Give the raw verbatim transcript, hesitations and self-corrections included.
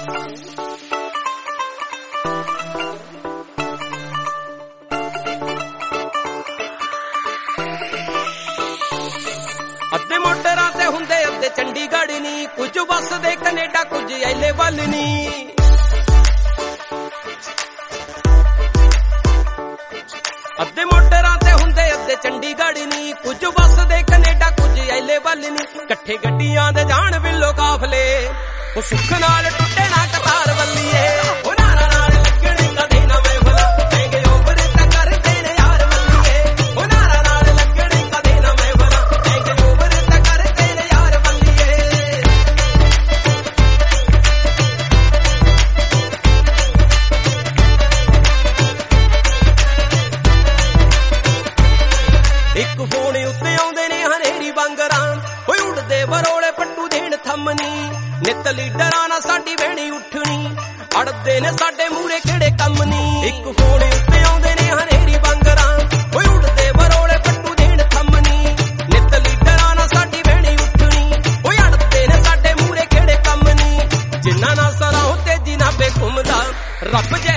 ਅੱਧੇ ਮੋਟਰਾਂ ਤੇ ਹੁੰਦੇ ਅੱਧੇ ਚੰਡੀਗੜ੍ਹ ਨੀ, ਕੁਝ ਵਸਦੇ ਕੈਨੇਡਾ ਕੁਝ ਐਲੇ ਵੱਲ ਨੀ। ਅੱਧੇ ਮੋਟਰਾਂ ਤੇ ਹੁੰਦੇ ਅੱਧੇ ਚੰਡੀਗੜ੍ਹ ਨੀ, ਕੁਝ ਵਸਦੇ ਕੈਨੇਡਾ ਕੁਝ ਐਲੇ ਵੱਲ ਨੀ। ਇਕੱਠੇ ਗੱਡੀਆਂ ਦੇ ਜਾਣ ਬਿੱਲੋ ਕਾਫਲੇ, ਉਹ ਸੁੱਖ ਨਾਲ ਟੁੱਟੇ ਨਾ ਕਤਾਰ ਵੱਲੀਏ। ਉਹ ਨਾਰਾ ਨਾਲ ਲੱਗਣੇ ਕਦੇ ਨਾ ਮੈਂ ਭਲਾ, ਮਹਿੰਗੇ ਓਵਰ ਤਾਂ ਕਰਦੇ ਨੇ ਯਾਰ ਵੱਲੀਏ। ਉਹ ਨਾਰਾ ਨਾਲ ਲੱਗਣੇ ਕਦੇ ਨਾ ਮੈਂ ਭਲਾ, ਮਹਿੰਗੇ ਓਵਰ ਤਾਂ ਕਰਦੇ ਨੇ ਯਾਰ ਵੱਲੀਏ। ਇੱਕ ਫੋਨ ਉੱਤੇ ਆਉਂਦੇ ਨੇ ਹਨੇਰੀ ਵਾਂਗਰਾਂ, ਹੋਏ ਉੱਡਦੇ ਬਰੋਲੇ ਪੱਟੂ ਦੇਣ ਥੰਮਨੀ। ਨਿੱਤ ਲੀਡਰਾਂ ਨਾਲ ਸਾਡੀ ਬਹਿਣੀ ਉੱਠਣੀ, ਅੜਦੇ ਨੇ ਸਾਡੇ ਮੂਹਰੇ ਕਿਹੜੇ ਕੰਮ ਨੀ। ਇੱਕ ਫੋਨ ਉੱਤੇ ਆਉਂਦੇ ਨੇ ਹਨੇਰੀ ਵਾਂਗਰਾਂ, ਹੋਏ ਉੱਡਦੇ ਬਰੋਲੇ ਪੱਟੂ ਦੇਣ ਥੰਮਨੀ। ਨਿੱਤ ਲੀਡਰਾਂ ਨਾਲ ਸਾਡੀ ਬਹਿਣੀ ਉੱਠਣੀ, ਹੋਏ ਅੜਦੇ ਨੇ ਸਾਡੇ ਮੂਹਰੇ ਕਿਹੜੇ ਕੰਮ ਨੀ। ਜਿਨ੍ਹਾਂ ਨਾਲ ਸਲਾਹ ਤੇਜ਼ੀ ਨਾਲ ਬੇਘੁੰਮਦਾ ਰੱਬ ਜੇ